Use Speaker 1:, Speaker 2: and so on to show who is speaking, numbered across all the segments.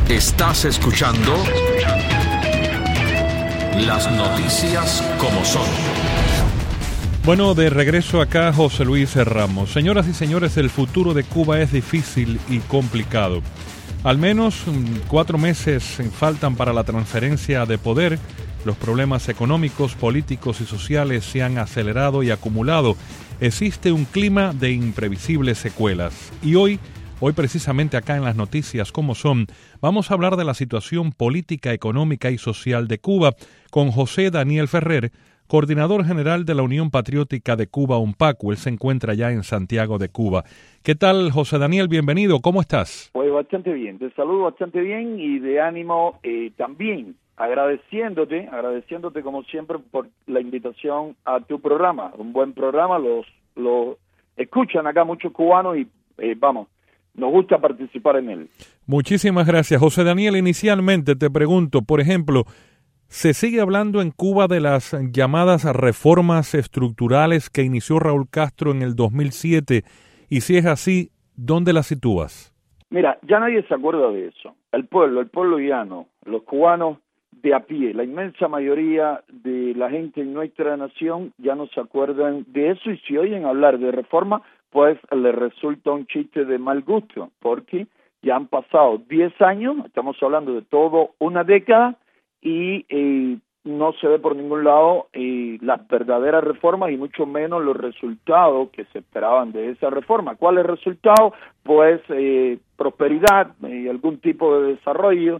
Speaker 1: Estás escuchando las noticias como son.
Speaker 2: Bueno, de regreso acá, José Luis Ramos. Señoras y señores, el futuro de Cuba es difícil y complicado. Al menos 4 meses faltan para la transferencia de poder. Los problemas económicos, políticos y sociales se han acelerado y acumulado. Existe un clima de imprevisibles secuelas. Y hoy precisamente acá en las noticias como son, vamos a hablar de la situación política, económica y social de Cuba con José Daniel Ferrer, coordinador general de la Unión Patriótica de Cuba, UNPACU. Él se encuentra ya en Santiago de Cuba. ¿Qué tal, José Daniel? Bienvenido. ¿Cómo estás?
Speaker 3: Pues bastante bien. Te saludo bastante bien y de ánimo también. Agradeciéndote como siempre por la invitación a tu programa. Un buen programa, los escuchan acá muchos cubanos y nos gusta participar en él.
Speaker 2: Muchísimas gracias, José Daniel. Inicialmente te pregunto, por ejemplo, ¿se sigue hablando en Cuba de las llamadas reformas estructurales que inició Raúl Castro en el 2007? Y si es así, ¿dónde las sitúas?
Speaker 3: Mira, ya nadie se acuerda de eso. El pueblo llano, los cubanos de a pie, la inmensa mayoría de la gente en nuestra nación ya no se acuerdan de eso, y si oyen hablar de reforma, pues les resulta un chiste de mal gusto, porque ya han pasado 10 años, estamos hablando de todo una década, y no se ve por ningún lado las verdaderas reformas y mucho menos los resultados que se esperaban de esa reforma. ¿Cuál es el resultado? Pues prosperidad, algún tipo de desarrollo,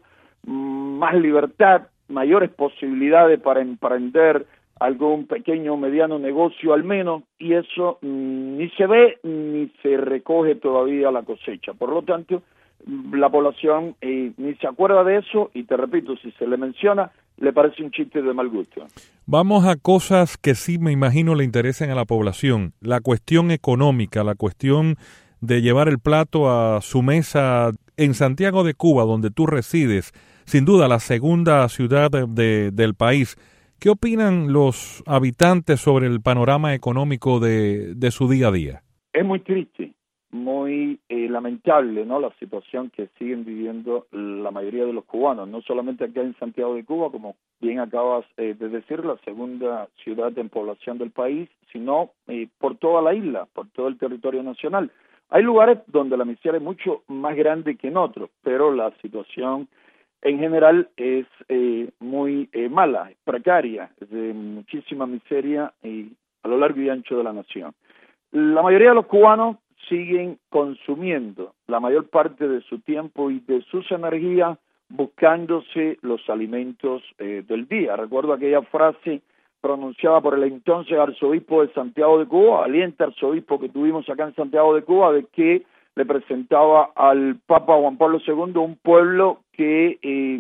Speaker 3: más libertad, mayores posibilidades para emprender algún pequeño o mediano negocio al menos, y eso ni se ve ni se recoge todavía la cosecha. Por lo tanto, la población ni se acuerda de eso, y te repito, si se le menciona, le parece un chiste de mal gusto.
Speaker 2: Vamos a cosas que sí me imagino le interesan a la población. La cuestión económica, la cuestión de llevar el plato a su mesa en Santiago de Cuba, donde tú resides, sin duda la segunda ciudad del país. ¿Qué opinan los habitantes sobre el panorama económico de su día a día?
Speaker 3: Es muy triste, muy lamentable, ¿no?, la situación que siguen viviendo la mayoría de los cubanos, no solamente acá en Santiago de Cuba, como bien acabas de decir, la segunda ciudad en población del país, sino por toda la isla, por todo el territorio nacional. Hay lugares donde la miseria es mucho más grande que en otros, pero la situación en general es muy mala, es precaria, es de muchísima miseria a lo largo y ancho de la nación. La mayoría de los cubanos siguen consumiendo la mayor parte de su tiempo y de sus energías buscándose los alimentos del día. Recuerdo aquella frase pronunciada por el entonces arzobispo de Santiago de Cuba, valiente arzobispo que tuvimos acá en Santiago de Cuba, de que le presentaba al Papa Juan Pablo II un pueblo que,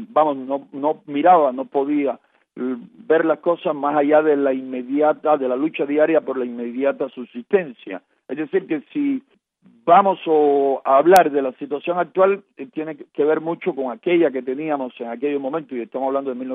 Speaker 3: no miraba, no podía ver las cosas más allá de la lucha diaria por la inmediata subsistencia. Es decir, que si vamos a hablar de la situación actual, tiene que ver mucho con aquella que teníamos en aquellos momentos, y estamos hablando de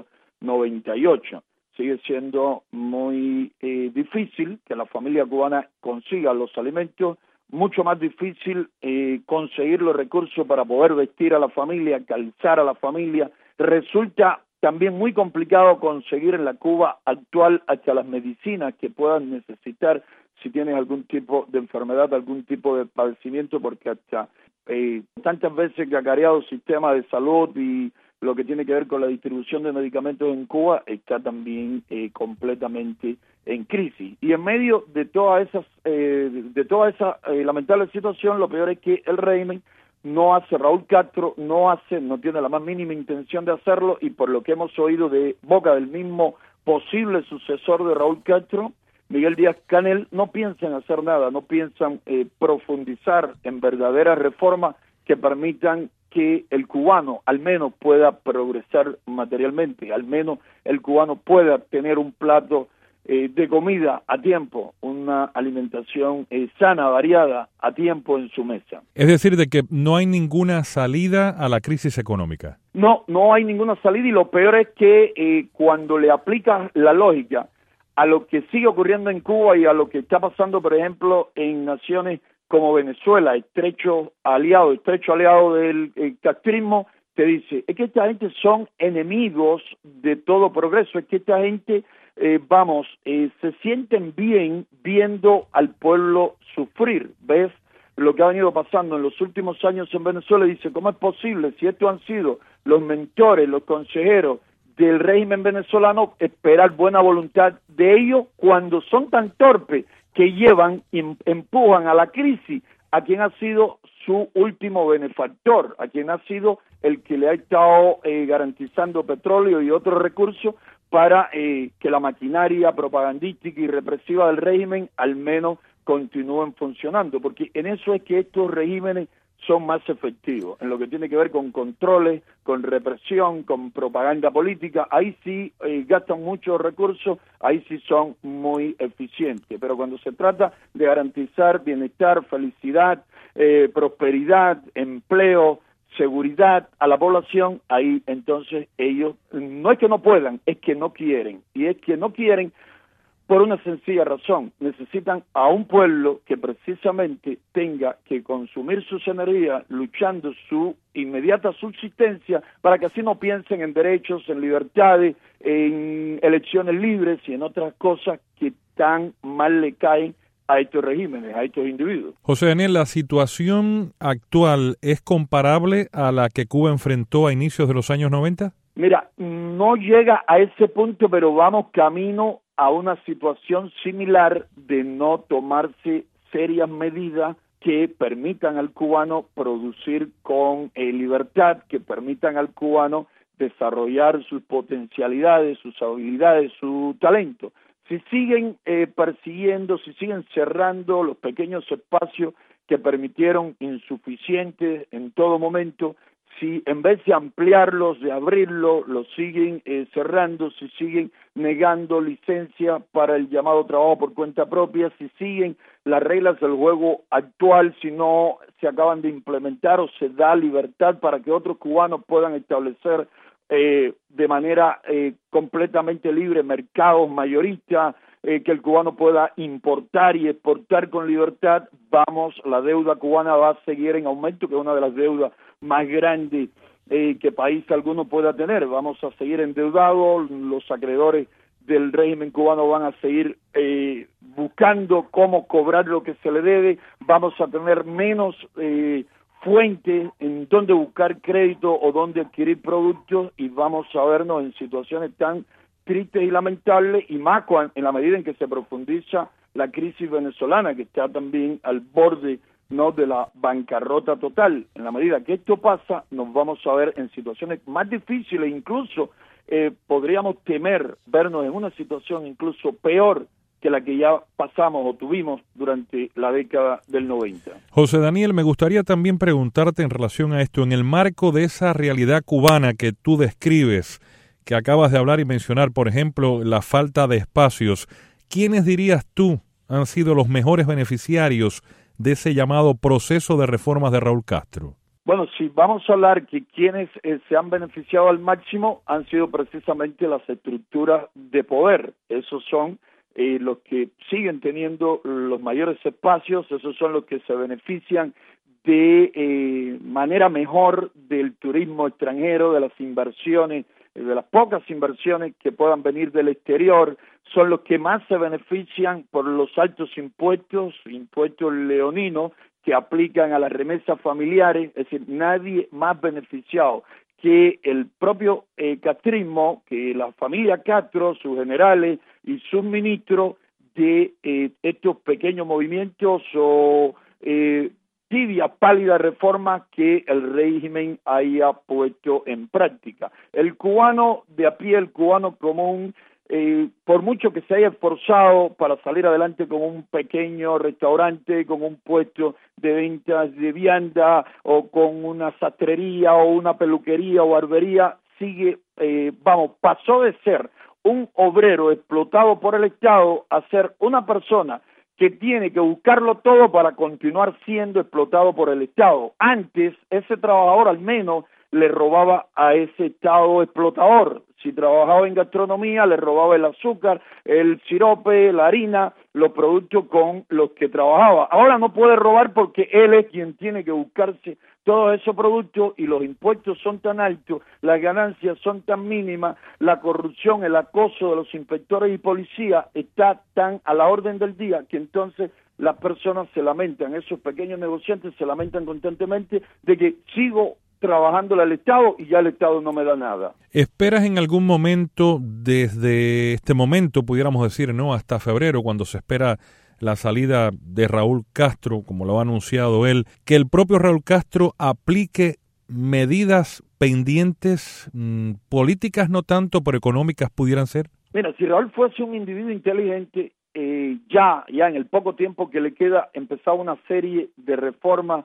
Speaker 3: 1998. Sigue siendo muy difícil que la familia cubana consiga los alimentos, mucho más difícil conseguir los recursos para poder vestir a la familia, calzar a la familia. Resulta también muy complicado conseguir en la Cuba actual hasta las medicinas que puedan necesitar si tienes algún tipo de enfermedad, algún tipo de padecimiento, porque hasta tantas veces que ha careado el sistema de salud y lo que tiene que ver con la distribución de medicamentos en Cuba está también completamente en crisis. Y en medio de toda esa lamentable situación, lo peor es que el régimen Raúl Castro no tiene la más mínima intención de hacerlo, y por lo que hemos oído de boca del mismo posible sucesor de Raúl Castro, Miguel Díaz-Canel, no piensan hacer nada, no piensan profundizar en verdaderas reformas que permitan que el cubano al menos pueda progresar materialmente, al menos el cubano pueda tener un plato de comida a tiempo, una alimentación sana, variada, a tiempo en su mesa.
Speaker 2: Es decir, de que no hay ninguna salida a la crisis económica.
Speaker 3: No hay ninguna salida, y lo peor es que cuando le aplicas la lógica a lo que sigue ocurriendo en Cuba y a lo que está pasando, por ejemplo, en naciones como Venezuela, estrecho aliado del castrismo, te dice, es que esta gente son enemigos de todo progreso, es que esta gente, se sienten bien viendo al pueblo sufrir. ¿Ves lo que ha venido pasando en los últimos años en Venezuela? Dice, ¿cómo es posible si estos han sido los mentores, los consejeros del régimen venezolano, esperar buena voluntad de ellos cuando son tan torpes que empujan a la crisis a quien ha sido su último benefactor, a quien ha sido el que le ha estado garantizando petróleo y otros recursos para que la maquinaria propagandística y represiva del régimen al menos continúen funcionando, porque en eso es que estos regímenes son más efectivos, en lo que tiene que ver con controles, con represión, con propaganda política. Ahí sí gastan muchos recursos, ahí sí son muy eficientes, pero cuando se trata de garantizar bienestar, felicidad, prosperidad, empleo, seguridad a la población, ahí entonces ellos no es que no puedan, es que no quieren, y es que no quieren por una sencilla razón: necesitan a un pueblo que precisamente tenga que consumir sus energías luchando su inmediata subsistencia, para que así no piensen en derechos, en libertades, en elecciones libres y en otras cosas que tan mal le caen a estos regímenes, a estos individuos.
Speaker 2: José Daniel, ¿la situación actual es comparable a la que Cuba enfrentó a inicios de los años 90?
Speaker 3: Mira, no llega a ese punto, pero vamos camino a una situación similar de no tomarse serias medidas que permitan al cubano producir con libertad, que permitan al cubano desarrollar sus potencialidades, sus habilidades, su talento. Si siguen persiguiendo, si siguen cerrando los pequeños espacios que permitieron insuficientes en todo momento, si en vez de ampliarlos, de abrirlos, los siguen cerrando, si siguen negando licencia para el llamado trabajo por cuenta propia, si siguen las reglas del juego actual, si no se acaban de implementar o se da libertad para que otros cubanos puedan establecer de manera completamente libre mercados mayoristas, que el cubano pueda importar y exportar con libertad, la deuda cubana va a seguir en aumento, que es una de las deudas más grandes que país alguno pueda tener. Vamos a seguir endeudados, los acreedores del régimen cubano van a seguir buscando cómo cobrar lo que se le debe, vamos a tener menos fuentes en donde buscar crédito o donde adquirir productos, y vamos a vernos en situaciones tan tristes y lamentables, y más en la medida en que se profundiza la crisis venezolana, que está también al borde de la bancarrota total. En la medida que esto pasa, nos vamos a ver en situaciones más difíciles, incluso podríamos temer vernos en una situación incluso peor que la que ya pasamos o tuvimos durante la década del 90.
Speaker 2: José Daniel, me gustaría también preguntarte en relación a esto, en el marco de esa realidad cubana que tú describes, que acabas de hablar y mencionar, por ejemplo, la falta de espacios, ¿quiénes dirías tú han sido los mejores beneficiarios de ese llamado proceso de reformas de Raúl Castro?
Speaker 3: Bueno, si vamos a hablar que quienes se han beneficiado al máximo han sido precisamente las estructuras de poder. Esos son los que siguen teniendo los mayores espacios, esos son los que se benefician de manera mejor del turismo extranjero, de las inversiones, de las pocas inversiones que puedan venir del exterior, son los que más se benefician por los altos impuestos leoninos que aplican a las remesas familiares. Es decir, nadie más beneficiado que el propio castrismo, que la familia Castro, sus generales y sus ministros, de estos pequeños movimientos o tibias, pálidas reformas que el régimen haya puesto en práctica. El cubano de a pie, el cubano común, por mucho que se haya esforzado para salir adelante con un pequeño restaurante, con un puesto de ventas de vianda o con una sastrería o una peluquería o barbería, pasó de ser un obrero explotado por el Estado a ser una persona que tiene que buscarlo todo para continuar siendo explotado por el Estado. Antes, ese trabajador al menos le robaba a ese Estado explotador. Si trabajaba en gastronomía, le robaba el azúcar, el sirope, la harina, los productos con los que trabajaba. Ahora no puede robar porque él es quien tiene que buscarse todos esos productos y los impuestos son tan altos, las ganancias son tan mínimas, la corrupción, el acoso de los inspectores y policías está tan a la orden del día que entonces las personas se lamentan, esos pequeños negociantes se lamentan constantemente de que sigo trabajándole al Estado y ya el Estado no me da nada.
Speaker 2: ¿Esperas en algún momento, desde este momento, pudiéramos decir, no, hasta febrero, cuando se espera la salida de Raúl Castro, como lo ha anunciado él, que el propio Raúl Castro aplique medidas pendientes, políticas no tanto, pero económicas pudieran ser?
Speaker 3: Mira, si Raúl fuese un individuo inteligente, ya en el poco tiempo que le queda, empezaba una serie de reformas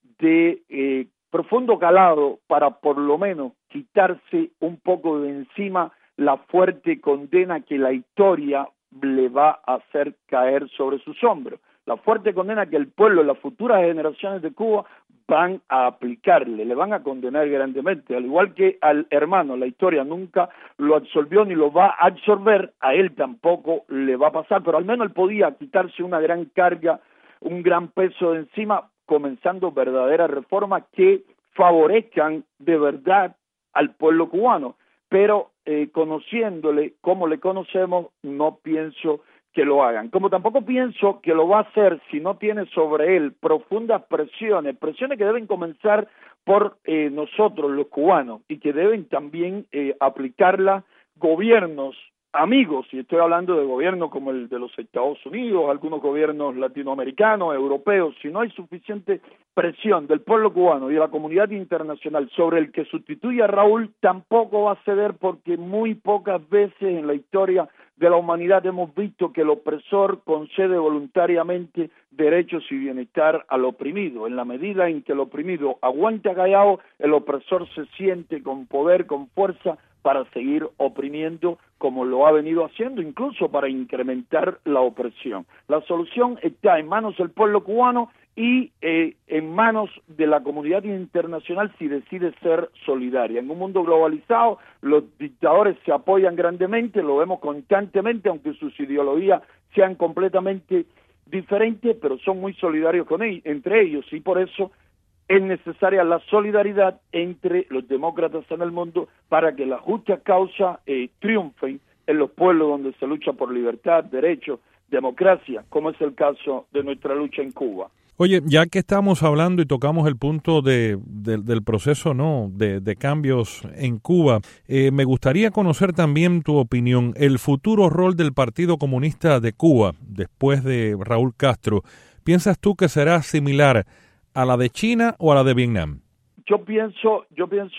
Speaker 3: de profundo calado para por lo menos quitarse un poco de encima la fuerte condena que la historia le va a hacer caer sobre sus hombros, la fuerte condena que el pueblo y las futuras generaciones de Cuba van a aplicarle, le van a condenar grandemente, al igual que al hermano, la historia nunca lo absolvió ni lo va a absorber, a él tampoco le va a pasar, pero al menos él podía quitarse una gran carga, un gran peso de encima, comenzando verdaderas reformas que favorezcan de verdad al pueblo cubano, pero conociéndole como le conocemos, no pienso que lo hagan. Como tampoco pienso que lo va a hacer si no tiene sobre él profundas presiones que deben comenzar por nosotros los cubanos y que deben también aplicarla gobiernos amigos, y estoy hablando de gobiernos como el de los Estados Unidos, algunos gobiernos latinoamericanos, europeos. Si no hay suficiente presión del pueblo cubano y de la comunidad internacional sobre el que sustituye a Raúl, tampoco va a ceder, porque muy pocas veces en la historia de la humanidad hemos visto que el opresor concede voluntariamente derechos y bienestar al oprimido. En la medida en que el oprimido aguanta callado, el opresor se siente con poder, con fuerza, para seguir oprimiendo como lo ha venido haciendo, incluso para incrementar la opresión. La solución está en manos del pueblo cubano y en manos de la comunidad internacional si decide ser solidaria. En un mundo globalizado, los dictadores se apoyan grandemente, lo vemos constantemente, aunque sus ideologías sean completamente diferentes, pero son muy solidarios entre ellos, y por eso es necesaria la solidaridad entre los demócratas en el mundo para que las justas causas triunfen en los pueblos donde se lucha por libertad, derechos, democracia, como es el caso de nuestra lucha en Cuba.
Speaker 2: Oye, ya que estamos hablando y tocamos el punto del proceso de cambios en Cuba, me gustaría conocer también tu opinión, el futuro rol del Partido Comunista de Cuba después de Raúl Castro. ¿Piensas tú que será similar a la de China o a la de Vietnam?
Speaker 3: Yo pienso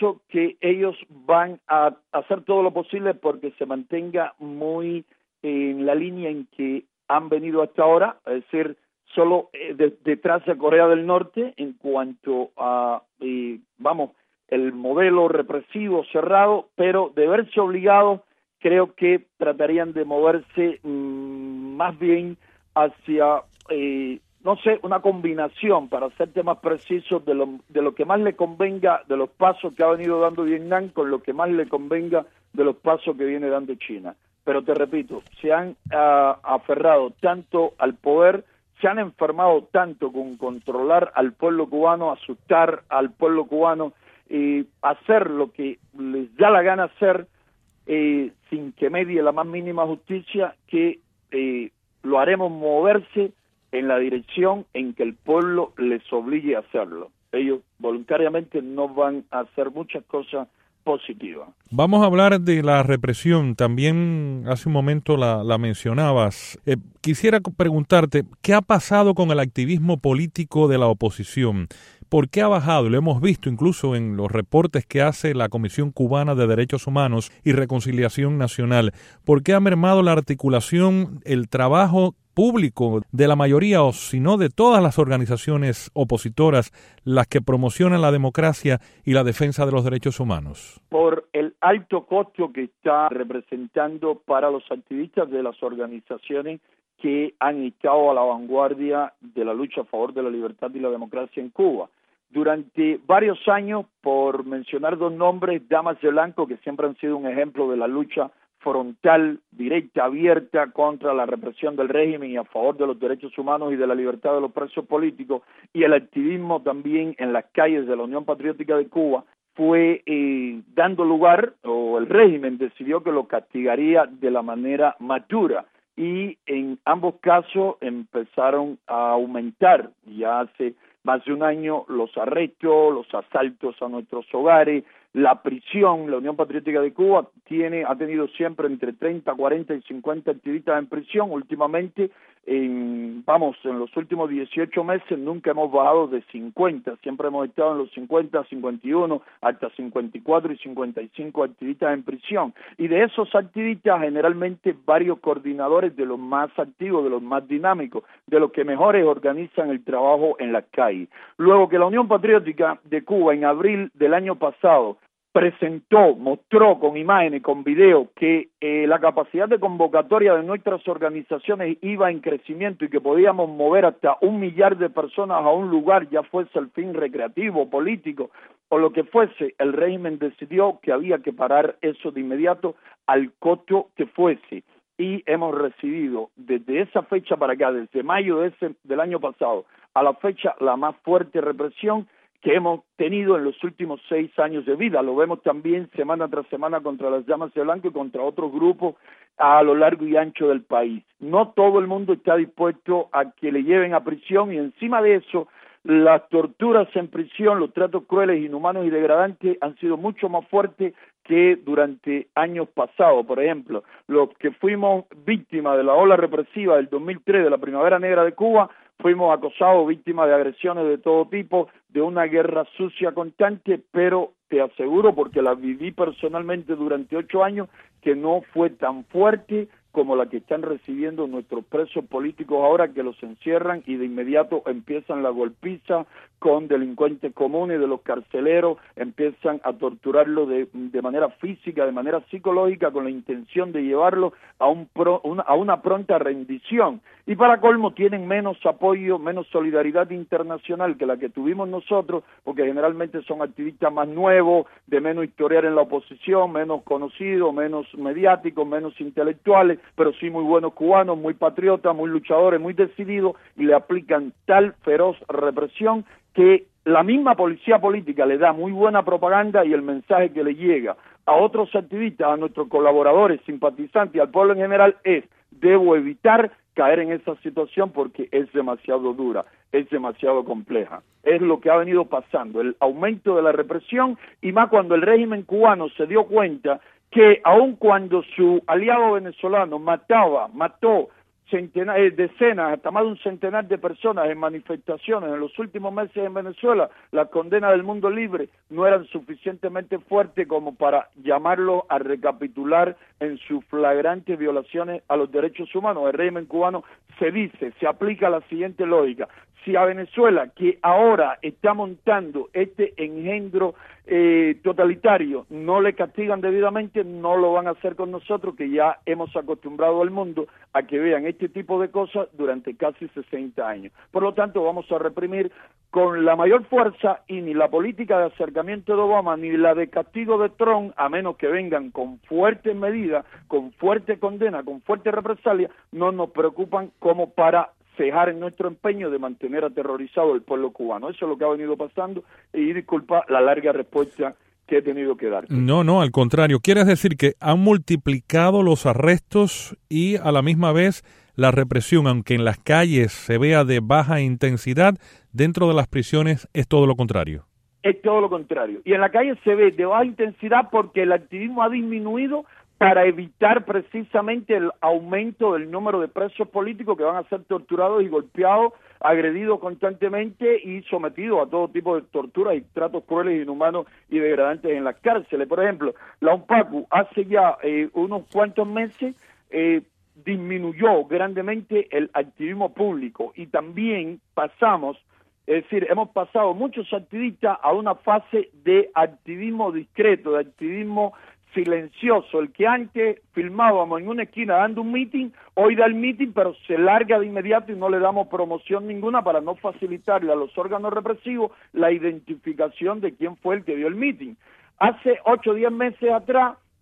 Speaker 3: que ellos van a hacer todo lo posible porque se mantenga muy en la línea en que han venido hasta ahora, es decir, solo detrás de Corea del Norte en cuanto a, el modelo represivo cerrado, pero de verse obligados, creo que tratarían de moverse más bien hacia una combinación, para hacerte más preciso, de lo que más le convenga de los pasos que ha venido dando Vietnam con lo que más le convenga de los pasos que viene dando China. Pero te repito, se han aferrado tanto al poder, se han enfermado tanto con controlar al pueblo cubano, asustar al pueblo cubano, hacer lo que les da la gana hacer sin que medie la más mínima justicia, que lo haremos moverse en la dirección en que el pueblo les obligue a hacerlo. Ellos voluntariamente no van a hacer muchas cosas positivas.
Speaker 2: Vamos a hablar de la represión. También hace un momento la mencionabas. Quisiera preguntarte, ¿qué ha pasado con el activismo político de la oposición? ¿Por qué ha bajado? Lo hemos visto incluso en los reportes que hace la Comisión Cubana de Derechos Humanos y Reconciliación Nacional. ¿Por qué ha mermado la articulación, el trabajo público de la mayoría, o si no de todas las organizaciones opositoras, las que promocionan la democracia y la defensa de los derechos humanos?
Speaker 3: Por el alto costo que está representando para los activistas de las organizaciones que han estado a la vanguardia de la lucha a favor de la libertad y la democracia en Cuba. Durante varios años, por mencionar dos nombres, Damas de Blanco, que siempre han sido un ejemplo de la lucha frontal, directa, abierta contra la represión del régimen y a favor de los derechos humanos y de la libertad de los presos políticos, y el activismo también en las calles de la Unión Patriótica de Cuba fue dando lugar, o el régimen decidió que lo castigaría de la manera más dura, y en ambos casos empezaron a aumentar ya hace más de un año los arrestos, los asaltos a nuestros hogares, la prisión. La Unión Patriótica de Cuba ha tenido siempre entre 30, 40 y 50 activistas en prisión. Últimamente, en los últimos 18 meses nunca hemos bajado de 50, siempre hemos estado en los 50, 51, hasta 54 y 55 activistas en prisión. Y de esos activistas, generalmente varios coordinadores de los más activos, de los más dinámicos, de los que mejores organizan el trabajo en las calles. Luego que la Unión Patriótica de Cuba en abril del año pasado mostró con imágenes, con videos, que la capacidad de convocatoria de nuestras organizaciones iba en crecimiento y que podíamos mover hasta 1 millar de personas a un lugar, ya fuese el fin recreativo, político o lo que fuese, el régimen decidió que había que parar eso de inmediato al costo que fuese. Y hemos recibido desde esa fecha para acá, desde mayo del año pasado a la fecha, la más fuerte represión que hemos tenido en los últimos 6 años de vida. Lo vemos también semana tras semana contra las Llamas de Blanco y contra otros grupos a lo largo y ancho del país. No todo el mundo está dispuesto a que le lleven a prisión, y encima de eso, las torturas en prisión, los tratos crueles, inhumanos y degradantes han sido mucho más fuertes que durante años pasados. Por ejemplo, los que fuimos víctimas de la ola represiva del 2003, de la Primavera Negra de Cuba, fuimos acosados, víctimas de agresiones de todo tipo, de una guerra sucia constante, pero te aseguro, porque la viví personalmente durante 8 años, que no fue tan fuerte como la que están recibiendo nuestros presos políticos ahora, que los encierran y de inmediato empiezan la golpiza con delincuentes comunes, de los carceleros, empiezan a torturarlo de manera física, de manera psicológica, con la intención de llevarlo a una pronta rendición. Y para colmo tienen menos apoyo, menos solidaridad internacional que la que tuvimos nosotros, porque generalmente son activistas más nuevos, de menos historial en la oposición, menos conocidos, menos mediáticos, menos intelectuales, pero sí muy buenos cubanos, muy patriotas, muy luchadores, muy decididos, y le aplican tal feroz represión que la misma policía política le da muy buena propaganda, y el mensaje que le llega a otros activistas, a nuestros colaboradores, simpatizantes y al pueblo en general es: debo evitar caer en esa situación porque es demasiado dura, es demasiado compleja. Es lo que ha venido pasando, el aumento de la represión, y más cuando el régimen cubano se dio cuenta que aun cuando su aliado venezolano mató decenas, hasta más de un centenar de personas en manifestaciones en los últimos meses en Venezuela, las condenas del mundo libre no eran suficientemente fuertes como para llamarlo a recapitular en sus flagrantes violaciones a los derechos humanos. El régimen cubano se aplica la siguiente lógica: si a Venezuela, que ahora está montando este engendro totalitario, no le castigan debidamente, no lo van a hacer con nosotros, que ya hemos acostumbrado al mundo a que vean este tipo de cosas durante casi 60 años. Por lo tanto, vamos a reprimir con la mayor fuerza, y ni la política de acercamiento de Obama ni la de castigo de Trump, a menos que vengan con fuertes medidas, con fuerte condena, con fuerte represalia, no nos preocupan como para cejar en nuestro empeño de mantener aterrorizado el pueblo cubano. Eso es lo que ha venido pasando, y disculpa la larga respuesta que he tenido que dar.
Speaker 2: No, al contrario. ¿Quieres decir que han multiplicado los arrestos y a la misma vez la represión, aunque en las calles se vea de baja intensidad, dentro de las prisiones es todo lo contrario?
Speaker 3: Es todo lo contrario. Y en la calle se ve de baja intensidad porque el activismo ha disminuido para evitar precisamente el aumento del número de presos políticos que van a ser torturados y golpeados, agredidos constantemente y sometidos a todo tipo de torturas y tratos crueles, inhumanos y degradantes en las cárceles. Por ejemplo, la UNPACU hace ya unos cuantos meses disminuyó grandemente el activismo público, y también hemos pasado muchos activistas a una fase de activismo discreto, de activismo silencioso. El que antes filmábamos en una esquina dando un meeting, hoy da el meeting pero se larga de inmediato y no le damos promoción ninguna para no facilitarle a los órganos represivos la identificación de quién fue el que dio el meeting. Hace 8 o 10 meses atrás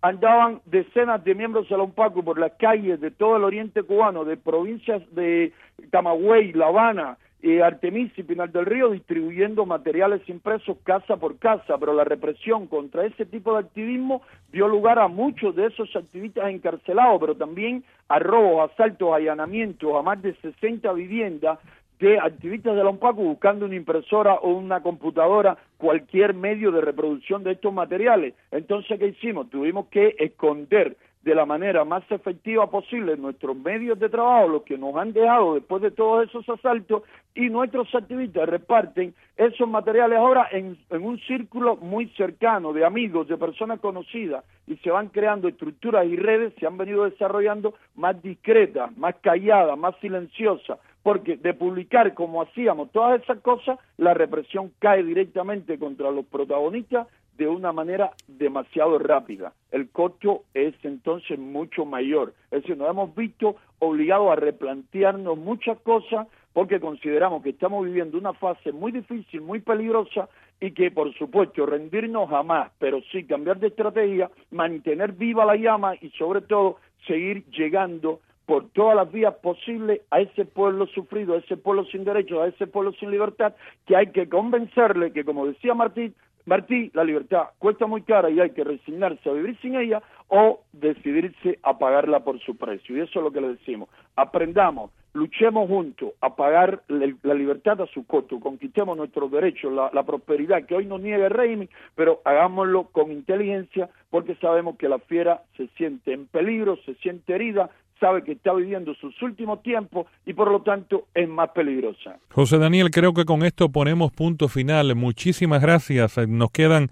Speaker 3: andaban decenas de miembros de la UNPACU por las calles de todo el oriente cubano, de provincias de Camagüey, La Habana, Artemisa y Pinar del Río, distribuyendo materiales impresos casa por casa, pero la represión contra ese tipo de activismo dio lugar a muchos de esos activistas encarcelados, pero también a robos, asaltos, allanamientos a más de 60 viviendas de activistas de la UNPACU buscando una impresora o una computadora, cualquier medio de reproducción de estos materiales. Entonces, ¿qué hicimos? Tuvimos que esconder de la manera más efectiva posible nuestros medios de trabajo, los que nos han dejado después de todos esos asaltos, y nuestros activistas reparten esos materiales ahora en un círculo muy cercano de amigos, de personas conocidas, y se van creando estructuras y redes, se han venido desarrollando más discretas, más calladas, más silenciosas, porque de publicar como hacíamos todas esas cosas, la represión cae directamente contra los protagonistas de una manera demasiado rápida. El costo es entonces mucho mayor. Es decir, nos hemos visto obligados a replantearnos muchas cosas porque consideramos que estamos viviendo una fase muy difícil, muy peligrosa y que, por supuesto, rendirnos jamás, pero sí cambiar de estrategia, mantener viva la llama y, sobre todo, seguir llegando por todas las vías posibles a ese pueblo sufrido, a ese pueblo sin derechos, a ese pueblo sin libertad, que hay que convencerle que, como decía Martí, la libertad cuesta muy cara y hay que resignarse a vivir sin ella o decidirse a pagarla por su precio. Y eso es lo que le decimos. Aprendamos, luchemos juntos a pagar la libertad a su costo, conquistemos nuestros derechos, la prosperidad que hoy nos niega el régimen, pero hagámoslo con inteligencia porque sabemos que la fiera se siente en peligro, se siente herida, sabe que está viviendo sus últimos tiempos y por lo tanto es más peligrosa.
Speaker 2: José Daniel, creo que con esto ponemos punto final. Muchísimas gracias. Me quedan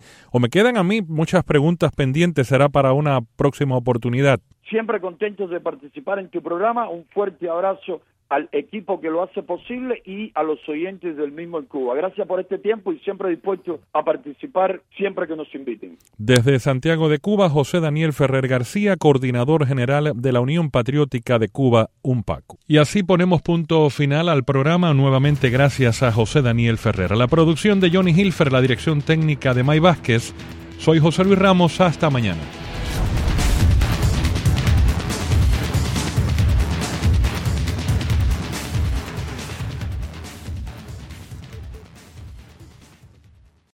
Speaker 2: a mí muchas preguntas pendientes. Será para una próxima oportunidad.
Speaker 3: Siempre contentos de participar en tu programa. Un fuerte abrazo al equipo que lo hace posible y a los oyentes del mismo en Cuba. Gracias por este tiempo y siempre dispuesto a participar siempre que nos inviten.
Speaker 2: Desde Santiago de Cuba, José Daniel Ferrer García, coordinador general de la Unión Patriótica de Cuba, UNPACU. Y así ponemos punto final al programa, nuevamente gracias a José Daniel Ferrer. La producción de Johnny Hilfer, la dirección técnica de May Vázquez. Soy José Luis Ramos, hasta mañana.